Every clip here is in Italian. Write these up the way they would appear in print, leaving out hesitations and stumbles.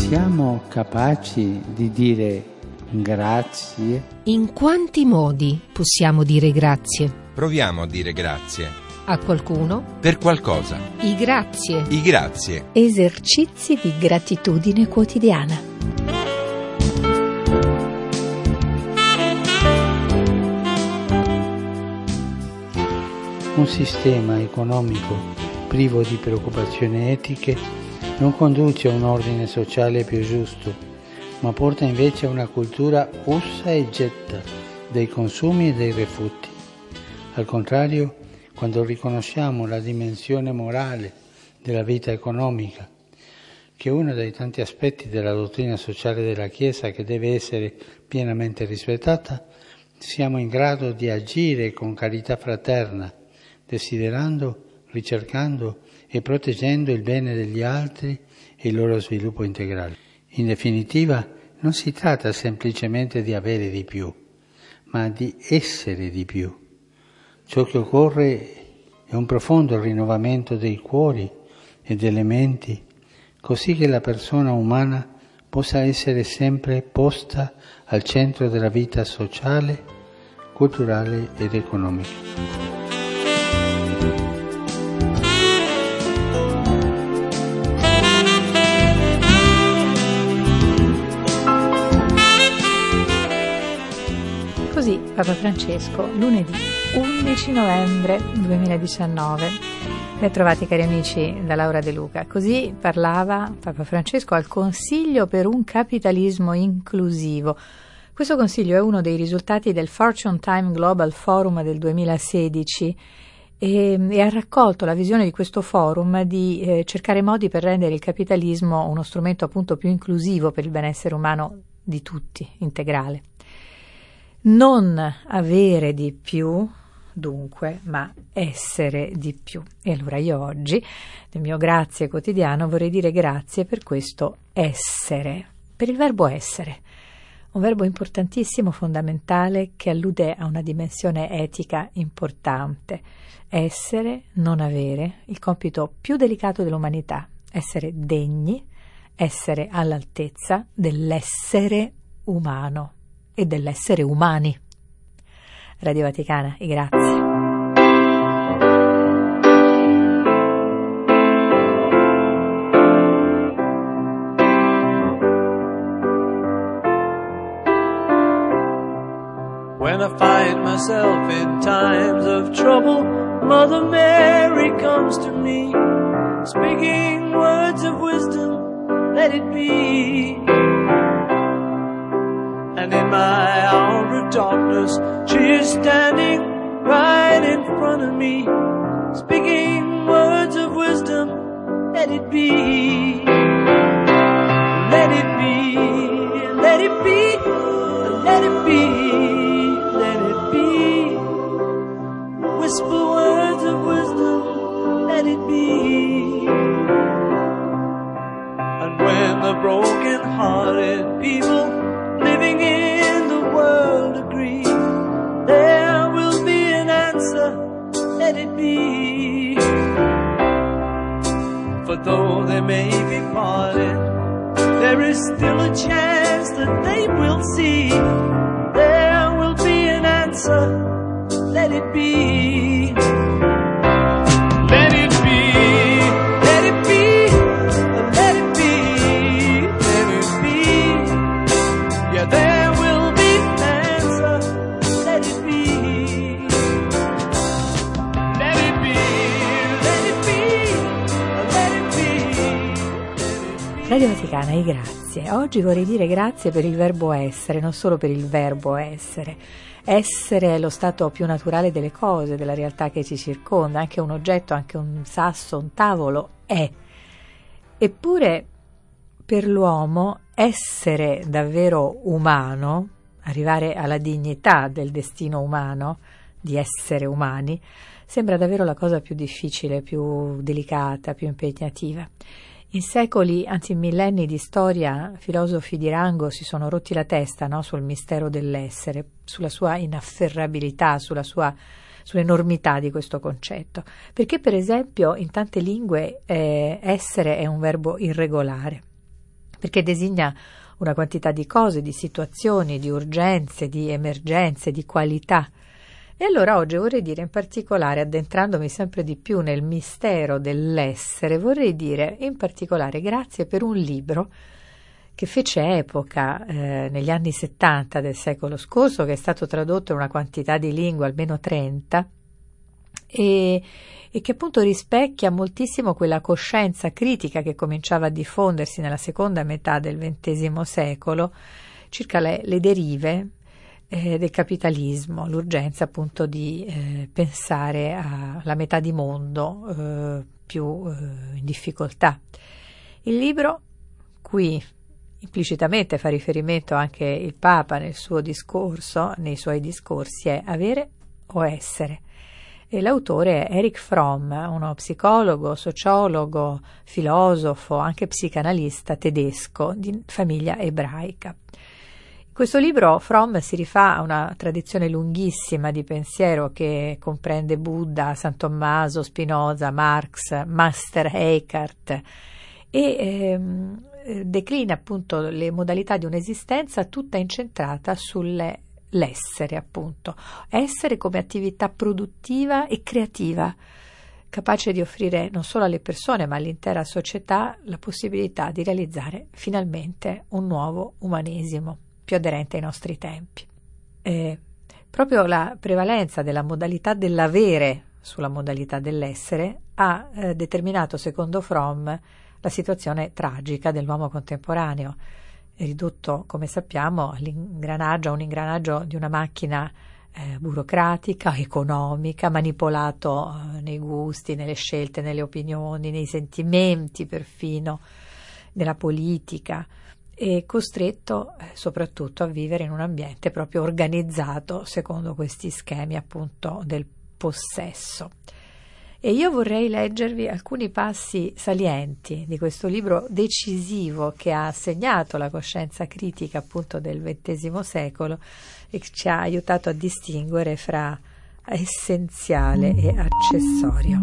Siamo capaci di dire grazie? In quanti modi possiamo dire grazie? Proviamo a dire grazie. A qualcuno? Per qualcosa. I grazie. I grazie. Esercizi di gratitudine quotidiana. Un sistema economico privo di preoccupazioni etiche non conduce a un ordine sociale più giusto, ma porta invece a una cultura usa e getta dei consumi e dei rifiuti. Al contrario, quando riconosciamo la dimensione morale della vita economica, che è uno dei tanti aspetti della dottrina sociale della Chiesa che deve essere pienamente rispettata, siamo in grado di agire con carità fraterna, desiderando, ricercando e proteggendo il bene degli altri e il loro sviluppo integrale. In definitiva, non si tratta semplicemente di avere di più, ma di essere di più. Ciò che occorre è un profondo rinnovamento dei cuori e delle menti, così che la persona umana possa essere sempre posta al centro della vita sociale, culturale ed economica. Così Papa Francesco, lunedì 11 novembre 2019. Ben trovati cari amici da Laura De Luca. Così parlava Papa Francesco al Consiglio per un capitalismo inclusivo. Questo consiglio è uno dei risultati del Fortune Time Global Forum del 2016 e ha raccolto la visione di questo forum di cercare modi per rendere il capitalismo uno strumento appunto più inclusivo per il benessere umano di tutti, integrale. Non avere di più, dunque, ma essere di più. E allora io oggi, nel mio grazie quotidiano, vorrei dire grazie per questo essere, per il verbo essere. Un verbo importantissimo, fondamentale, che allude a una dimensione etica importante. Essere, non avere, il compito più delicato dell'umanità. Essere degni, essere all'altezza dell'essere umano e dell'essere umani. Radio Vaticana, i grazie. When I find myself in times of trouble, Mother Mary comes to me, speaking words of wisdom, let it be. And in my hour of darkness, she is standing right in front of me, speaking words of wisdom, let it be. Let it be, let it be, let it be, let it be. Whisper words of wisdom, let it be. And when the broken-hearted people living in the world agree, there will be an answer, let it be. For though they may be parted, there is still a chance that they will see. There will be an answer, let it be. Let it be, let it be, let it be, let it be. Yeah, there will be an answer, let it be. Let it be, let it be, let it be. Radio Vaticana, i grazie. Oggi vorrei dire grazie per il verbo essere, non solo per il verbo essere. Essere è lo stato più naturale delle cose, della realtà che ci circonda, anche un oggetto, anche un sasso, un tavolo è. Eppure per l'uomo essere davvero umano, arrivare alla dignità del destino umano, di essere umani, sembra davvero la cosa più difficile, più delicata, più impegnativa. In secoli, anzi in millenni di storia, filosofi di rango si sono rotti la testa, no, sul mistero dell'essere, sulla sua inafferrabilità, sull'enormità di questo concetto. Perché, per esempio, in tante lingue essere è un verbo irregolare. perché designa una quantità di cose, di situazioni, di urgenze, di emergenze, di qualità. E allora oggi vorrei dire, in particolare, addentrandomi sempre di più nel mistero dell'essere, vorrei dire in particolare grazie per un libro che fece epoca negli anni 70 del secolo scorso, che è stato tradotto in una quantità di lingue, almeno 30, e che appunto rispecchia moltissimo quella coscienza critica che cominciava a diffondersi nella seconda metà del XX secolo circa le derive del capitalismo, l'urgenza appunto di pensare alla metà di mondo più in difficoltà. Il libro, qui implicitamente fa riferimento anche il Papa nel suo discorso, nei suoi discorsi, è Avere o Essere. E l'autore è Erich Fromm, uno psicologo, sociologo, filosofo, anche psicanalista tedesco di famiglia ebraica. In questo libro Fromm si rifà a una tradizione lunghissima di pensiero che comprende Buddha, San Tommaso, Spinoza, Marx, Meister Eckhart e declina appunto le modalità di un'esistenza tutta incentrata sull'essere, appunto. Essere come attività produttiva e creativa, capace di offrire non solo alle persone ma all'intera società la possibilità di realizzare finalmente un nuovo umanesimo più aderente ai nostri tempi. Proprio la prevalenza della modalità dell'avere sulla modalità dell'essere ha determinato, secondo Fromm, la situazione tragica dell'uomo contemporaneo, ridotto, come sappiamo, a un ingranaggio di una macchina burocratica, economica, manipolato nei gusti, nelle scelte, nelle opinioni, nei sentimenti perfino, nella politica, e costretto soprattutto a vivere in un ambiente proprio organizzato secondo questi schemi appunto del possesso. E io vorrei leggervi alcuni passi salienti di questo libro decisivo che ha segnato la coscienza critica appunto del XX secolo e che ci ha aiutato a distinguere fra essenziale e accessorio.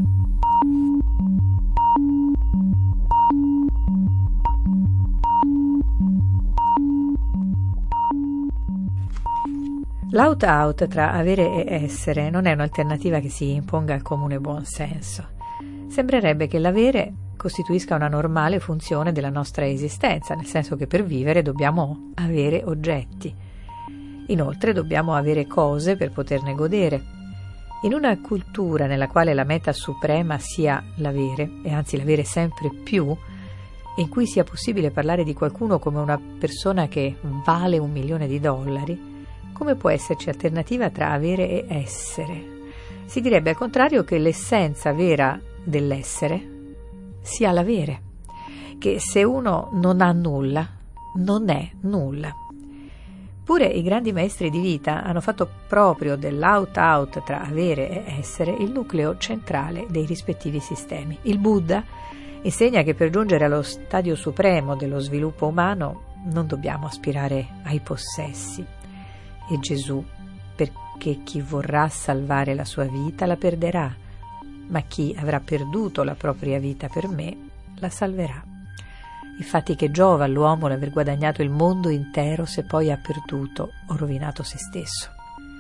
L'out-out tra avere e essere non è un'alternativa che si imponga al comune buonsenso. Sembrerebbe che l'avere costituisca una normale funzione della nostra esistenza, nel senso che per vivere dobbiamo avere oggetti. Inoltre dobbiamo avere cose per poterne godere. In una cultura nella quale la meta suprema sia l'avere, e anzi l'avere sempre più, e in cui sia possibile parlare di qualcuno come una persona che vale $1 milione, come può esserci alternativa tra avere e essere? Si direbbe al contrario che l'essenza vera dell'essere sia l'avere, che se uno non ha nulla, non è nulla. Pure i grandi maestri di vita hanno fatto proprio dell'out-out tra avere e essere il nucleo centrale dei rispettivi sistemi. Il Buddha insegna che per giungere allo stadio supremo dello sviluppo umano non dobbiamo aspirare ai possessi. E Gesù, perché chi vorrà salvare la sua vita la perderà, ma chi avrà perduto la propria vita per me la salverà. Infatti che giova all'uomo l'aver guadagnato il mondo intero se poi ha perduto o rovinato se stesso.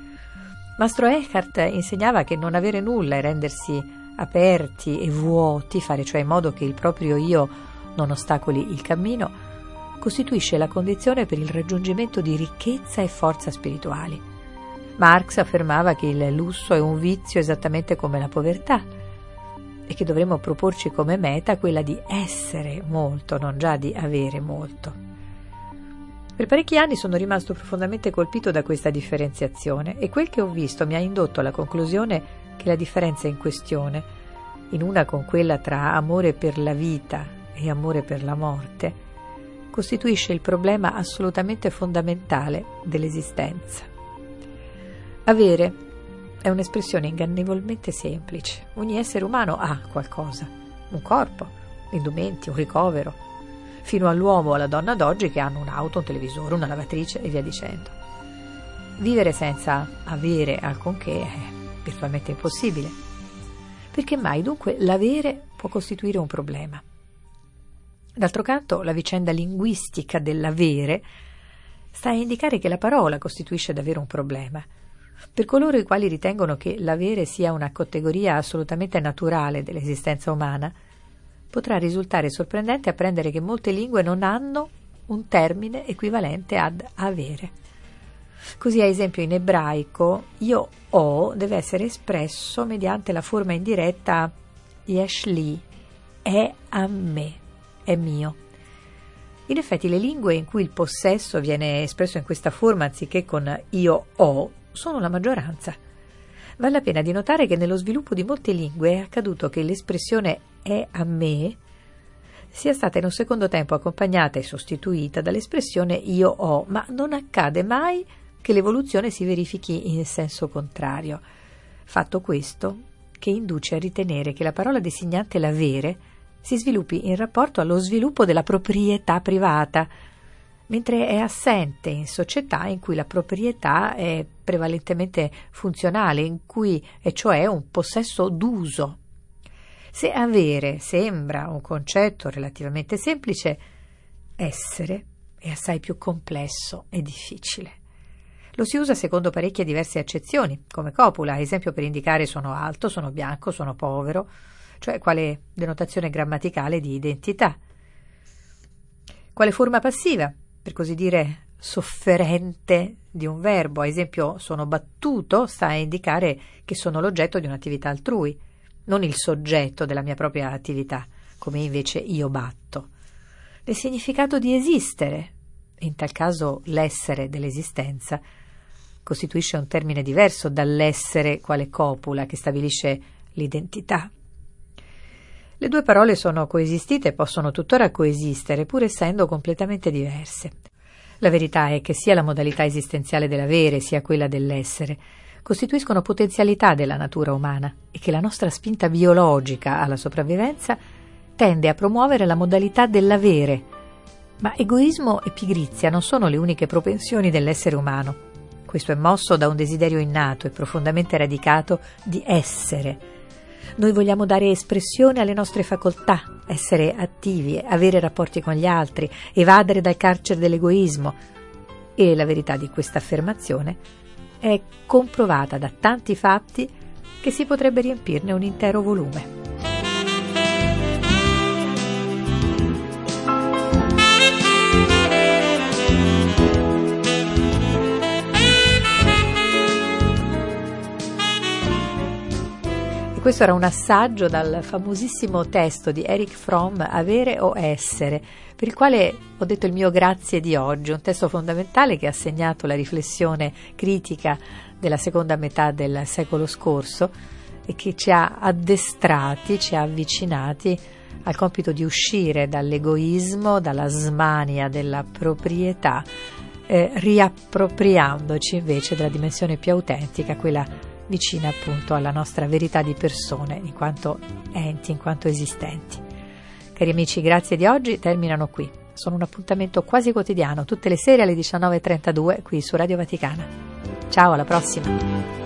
Mastro Eckhart insegnava che non avere nulla e rendersi aperti e vuoti, fare cioè in modo che il proprio io non ostacoli il cammino, costituisce la condizione per il raggiungimento di ricchezza e forza spirituali. Marx affermava che il lusso è un vizio esattamente come la povertà e che dovremmo proporci come meta quella di essere molto, non già di avere molto. Per parecchi anni sono rimasto profondamente colpito da questa differenziazione e quel che ho visto mi ha indotto alla conclusione che la differenza in questione, in una con quella tra amore per la vita e amore per la morte, costituisce il problema assolutamente fondamentale dell'esistenza. Avere è un'espressione ingannevolmente semplice. Ogni essere umano ha qualcosa, un corpo, indumenti, un ricovero, fino all'uomo o alla donna d'oggi che hanno un'auto, un televisore, una lavatrice e via dicendo. Vivere senza avere alcunché è virtualmente impossibile. Perché mai dunque l'avere può costituire un problema? D'altro canto, la vicenda linguistica dell'avere sta a indicare che la parola costituisce davvero un problema. Per coloro i quali ritengono che l'avere sia una categoria assolutamente naturale dell'esistenza umana, potrà risultare sorprendente apprendere che molte lingue non hanno un termine equivalente ad avere. Così, ad esempio, in ebraico io ho deve essere espresso mediante la forma indiretta yesh li, è a me, è mio. In effetti le lingue in cui il possesso viene espresso in questa forma anziché con io ho sono la maggioranza. Vale la pena di notare che nello sviluppo di molte lingue è accaduto che l'espressione è a me sia stata in un secondo tempo accompagnata e sostituita dall'espressione io ho, ma non accade mai che l'evoluzione si verifichi in senso contrario. Fatto questo che induce a ritenere che la parola designante l'avere si sviluppi in rapporto allo sviluppo della proprietà privata, mentre è assente in società in cui la proprietà è prevalentemente funzionale, in cui è cioè un possesso d'uso. Se avere sembra un concetto relativamente semplice, essere è assai più complesso e difficile. Lo si usa secondo parecchie diverse accezioni, come copula, ad esempio per indicare sono alto, sono bianco, sono povero, cioè quale denotazione grammaticale di identità. Quale forma passiva, per così dire sofferente di un verbo, ad esempio sono battuto, sta a indicare che sono l'oggetto di un'attività altrui, non il soggetto della mia propria attività, come invece io batto. Nel significato di esistere, in tal caso l'essere dell'esistenza, costituisce un termine diverso dall'essere quale copula che stabilisce l'identità. Le due parole sono coesistite e possono tuttora coesistere, pur essendo completamente diverse. La verità è che sia la modalità esistenziale dell'avere sia quella dell'essere costituiscono potenzialità della natura umana e che la nostra spinta biologica alla sopravvivenza tende a promuovere la modalità dell'avere. Ma egoismo e pigrizia non sono le uniche propensioni dell'essere umano. Questo è mosso da un desiderio innato e profondamente radicato di essere. Noi vogliamo dare espressione alle nostre facoltà, essere attivi, avere rapporti con gli altri, evadere dal carcere dell'egoismo. E la verità di questa affermazione è comprovata da tanti fatti che si potrebbe riempirne un intero volume. Questo era un assaggio dal famosissimo testo di Erich Fromm, Avere o essere, per il quale ho detto il mio grazie di oggi, un testo fondamentale che ha segnato la riflessione critica della seconda metà del secolo scorso e che ci ha addestrati, ci ha avvicinati al compito di uscire dall'egoismo, dalla smania della proprietà, riappropriandoci invece della dimensione più autentica, quella vicina appunto alla nostra verità di persone, in quanto enti, in quanto esistenti. Cari amici, grazie di oggi terminano qui. Sono un appuntamento quasi quotidiano, tutte le sere alle 19:32 qui su Radio Vaticana. Ciao, alla prossima!